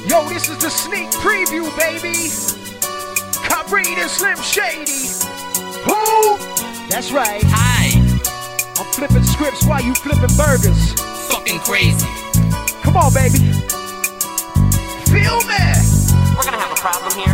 Yo, this is the sneak preview, baby. Khalid and Slim Shady. Who? That's right. Hi. I'm flipping scripts while you flipping burgers. Fucking crazy. Come on, baby. Feel me. We're gonna have a problem here.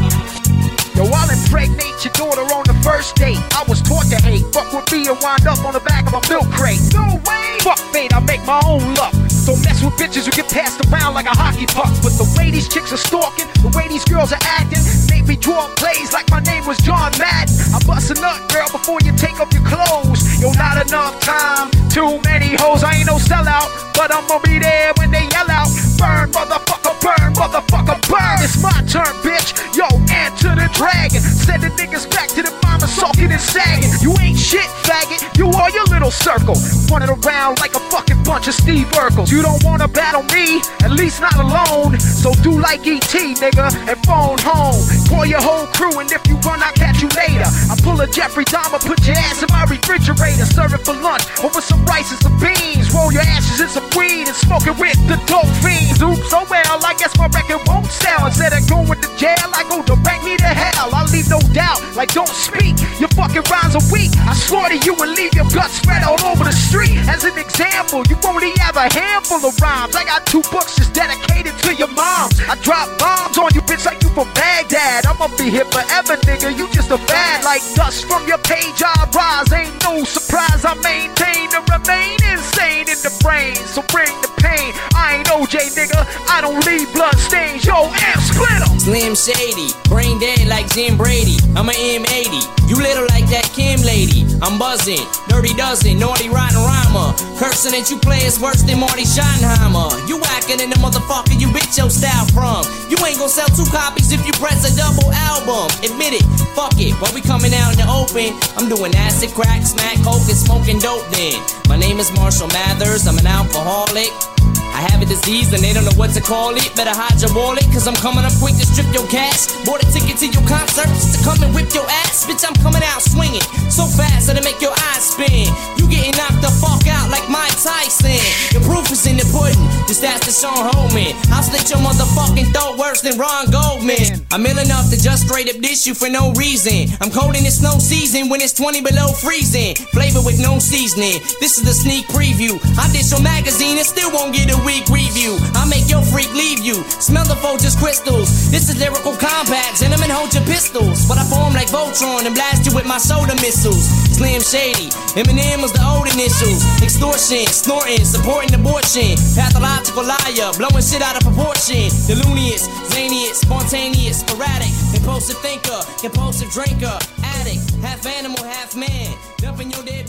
Yo, I'll impregnate your daughter on the first date. I was taught to hate. Fuck with me and wind up on the back of a milk crate. No way. Fuck fate, I make my own luck. Don't mess with bitches who get passed around like a hockey puck. But the way these chicks are stalking, the way these girls are acting, make me draw plays like my name was John Madden. I bust a nut, girl, before you take off your clothes. Yo, not enough time, too many hoes. I ain't no sellout, but I'ma be there when they yell out. Burn, motherfucker, burn, motherfucker, burn. It's my turn, bitch. Yo, enter the dragon. Send the niggas back to the mama, sulking and sagging. You ain't shit, faggot. You are your little circle. Running around like a fucking bunch of Steve Urkels. You don't wanna battle me, at least not alone. So do like E.T., nigga, and phone home. Call your whole crew, and if you run, I'll catch you later. I pull a Jeffrey Dahmer, put your ass in my refrigerator. Serve it for lunch, over some rice and some beans. Roll your ashes in some weed and smoke it with the dope fiends. Oops, oh well, I guess my record won't sell. Instead of going to jail, I go direct me to hell. I leave no doubt, like don't speak. Your fucking rhymes are weak. I slaughter you and leave your guts spread all over the street. As an example, you only have a handful of rhymes. I got 2 books just dedicated to your moms. I drop bombs on you, bitch, like you from Baghdad. I'ma be here forever, nigga. You just a fad. Like dust from your page, I rise. Ain't no surprise. I maintain to remain insane in the brain. So bring the pain. I ain't OJ, nigga. I don't leave blood stains. Yo, amp split 'em. Slim Shady, brain dead like Jim Brady. I'm a M80, you little like that Kim lady. I'm buzzing, dirty dozen, naughty rotten rhymer. Cursing that you play is worse than Marty Schottenheimer. You whacking in the motherfucker you bitch your style from. You ain't gon' sell 2 copies if you press a double album. Admit it, fuck it, but we coming out in the open. I'm doing acid, crack, smack, coke, and smoking dope then. My name is Marshall Mathers, I'm an alcoholic. I have a disease and they don't know what to call it. Better hide your wallet, cause I'm coming up quick to strip your cash. Bought a ticket to your concert just to come and whip your ass. Bitch, I'm coming out swinging so fast that'll make your eyes spin. You getting knocked the fuck out like Mike Tyson. The proof is in the pudding, just ask the Sean Holman. I'll slit your motherfucking throat worse than Ron Goldman. I'm ill enough to just straight up dish you for no reason. I'm cold in the snow season when it's 20 below freezing. Flavor with no seasoning, this is the sneak preview. I dish your magazine and still won't get a week review. I make your freak leave you. Smell the Folgers crystals. This is lyrical combat. Gentlemen, hold your pistols. But I form like Voltron and blast you with my soda missiles. Slim Shady, Eminem was the old initials. Extortion, snorting, supporting abortion. Pathological liar, blowing shit out of proportion. Delunious, zanious, spontaneous, sporadic. Impulsive thinker, compulsive drinker. Addict, half animal, half man. Dumping your dead